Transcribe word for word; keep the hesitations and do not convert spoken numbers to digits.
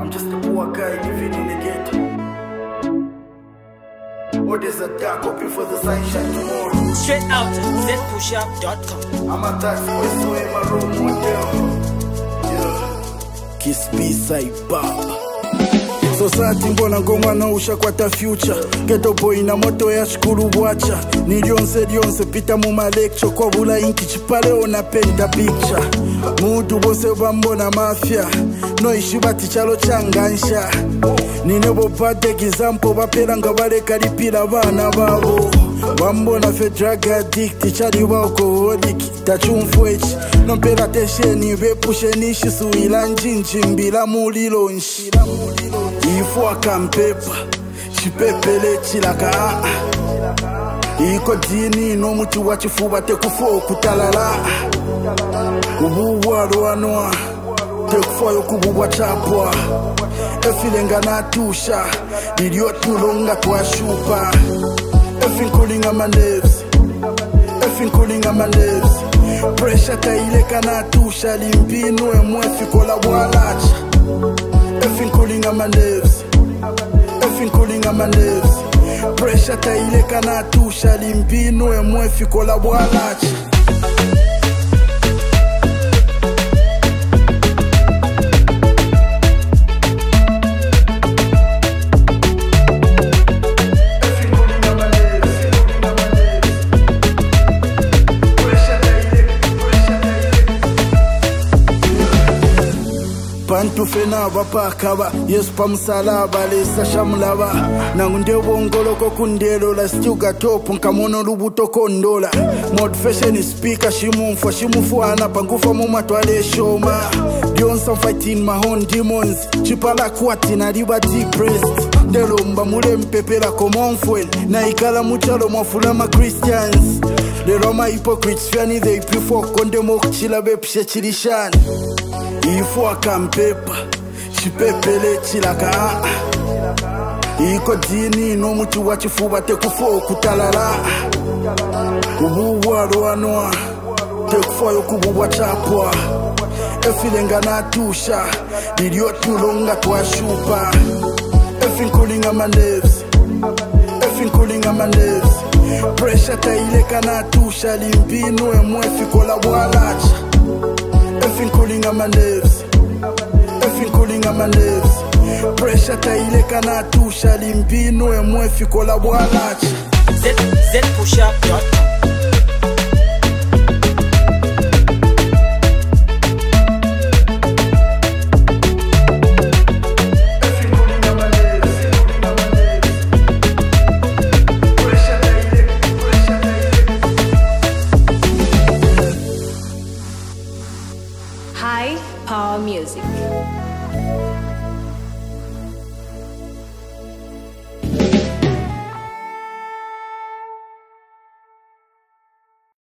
I'm just a poor guy living in the ghetto. What is a dark hoping for the sunshine tomorrow? Straight out z push up dot com. I'm a tax boy, so in my role model. Yeah. Kiss B-side Bob. Society mbona ngoma na ushakwata future. Ghetto boy na moto ya shukuru wacha. Nilionse lionse pita mu ma lecture. Kwa bula inki chipale ona penta picture. Mudu bose bambona mafia. No ishibati chalo changansha. Ninebo bad example bapera nga baleka lipira bana babo. Bambona fe drug addict chali wa alcoholic tachumfwechi. Nompera tesheni bepushe nishi suila njinji mbila mulilo nshi. Ifo akampepa chipepele chilaka. Iko dini no muti wachifuba tekufo kutalala. Kubuwa roanoa tekufo yokubuwa chapwa. Efilenga natusha iliyotulonga twashupa. Effing cooling on my nerves. Effing cooling on my nerves. Pressure taileka natusha limpino emwefi kola walacha. Effing cooling on my nerves. Effing cooling on my nerves. Pressure taileka natusha limpino emwefi kola walacha. Bantu fena bapakaba yes pamusalaba lesa shamulaba nangunde wongoloko kundelo la stuga top nkamono lubuto kondola mod fashion speaker shimumfa shimufuana pangufa mu matwale shoma Beyonce fighting my own demons chipala kwati na liba depressed delomba mule mpepela komonfwen na ikala muchalo mwafula ma Christians the Roma hypocrites fiani they prefer kondemo kuchila bepshe chilishani. Ifo akampepa chipepele chilaka. Iko dini no muti wachifuba tekufo kutalala. Kubuwa roanoa tekufo yokubuwa chapwa. Efilenga natusha iliyotulonga twashupa. Effing cooling on my nerves. Effing cooling on my nerves. Pressure taileka natusha limpino emwefi kola walacha. Effing cooling on my nerves. Effing cooling on my nerves. Pressure taileka natusha limpino emwefi kola walacha. Z z push up dot com. High Power Music.